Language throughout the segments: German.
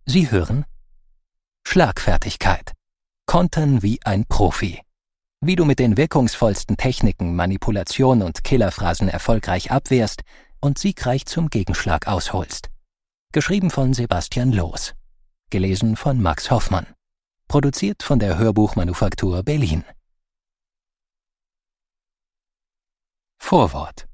Sie hören Schlagfertigkeit. Kontern wie ein Profi. Wie du mit den wirkungsvollsten Techniken, Manipulation und Killerphrasen erfolgreich abwehrst und siegreich zum Gegenschlag ausholst. Geschrieben von Sebastian Loos. Gelesen von Max Hoffmann. Produziert von der Hörbuchmanufaktur Berlin. Vorwort.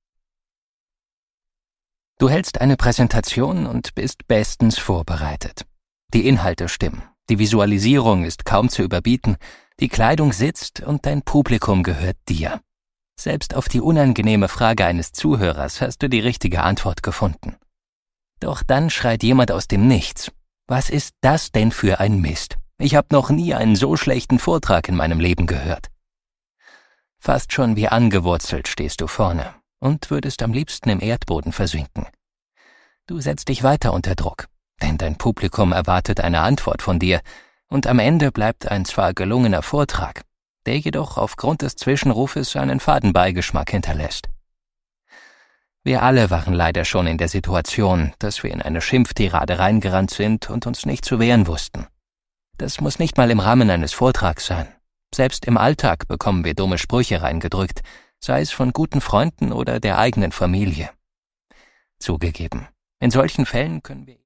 Du hältst eine Präsentation und bist bestens vorbereitet. Die Inhalte stimmen, die Visualisierung ist kaum zu überbieten, die Kleidung sitzt und dein Publikum gehört dir. Selbst auf die unangenehme Frage eines Zuhörers hast du die richtige Antwort gefunden. Doch dann schreit jemand aus dem Nichts: Was ist das denn für ein Mist? Ich habe noch nie einen so schlechten Vortrag in meinem Leben gehört. Fast schon wie angewurzelt stehst du vorne und würdest am liebsten im Erdboden versinken. Du setzt dich weiter unter Druck, denn dein Publikum erwartet eine Antwort von dir, und am Ende bleibt ein zwar gelungener Vortrag, der jedoch aufgrund des Zwischenrufes einen faden Beigeschmack hinterlässt. Wir alle waren leider schon in der Situation, dass wir in eine Schimpftirade reingerannt sind und uns nicht zu wehren wussten. Das muss nicht mal im Rahmen eines Vortrags sein. Selbst im Alltag bekommen wir dumme Sprüche reingedrückt, sei es von guten Freunden oder der eigenen Familie. Zugegeben, in solchen Fällen können wir